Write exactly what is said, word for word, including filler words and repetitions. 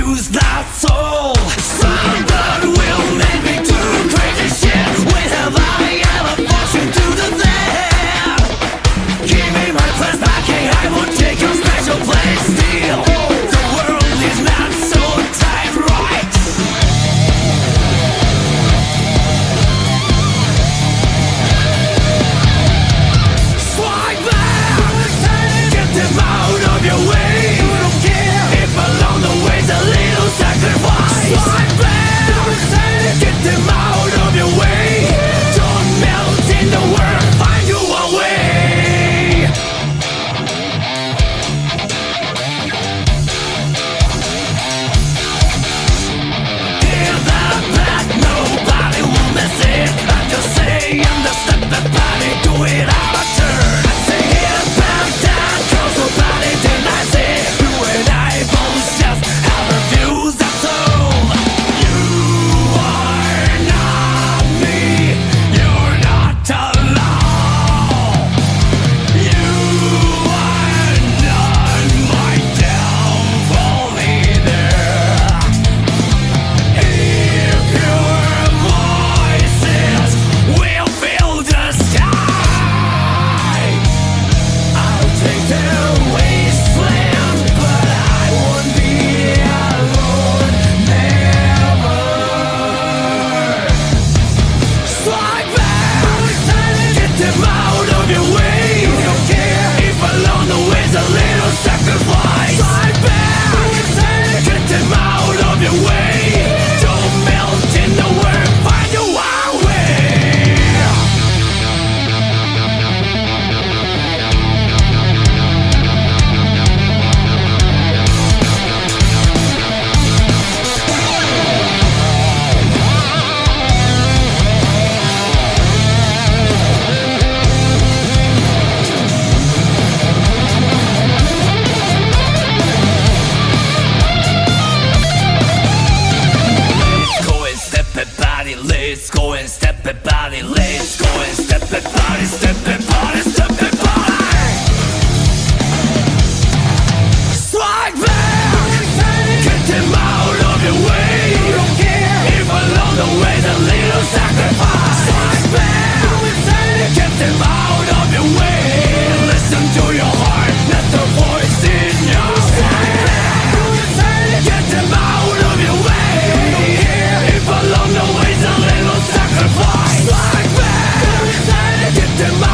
confuse that soul. Some blood will make me do crazy shit. When have I ever forced you to do that? Give me my place back and I will take your special place still. The world is not so tight right. Strike back, get them out of your way. You don't care if along the way's a little sacrifice. Strike back, get them out of your way. Don't melt in the world, find you a way. Hear that back, nobody will miss it. I'm just saying the step that body do it out of turn. I say hear back down, cause nobody denies it. You and I both just have our views, that's all. You are not me, you're not alone. You are not my downfall either. If your voices will fill the sky, I'll take the wasteland, but I won't be alone, never. Strike back, get them out of your way. You don't care if along the way's a little sacrifice. Strike back, get them out of your way. Don't melt in the world, find your own way. Let's go and step it body, let's go and step it body, let's go and step it body, step it body, step it body. Strike back, get them out of your way. You don't care if along the way's a little sacrifice. Strike back, get them out of your way. Listen to your heart, not the voice in your head. Get them out of your way. You don't care if along the way's a little sacrifice. Strike back, get them out.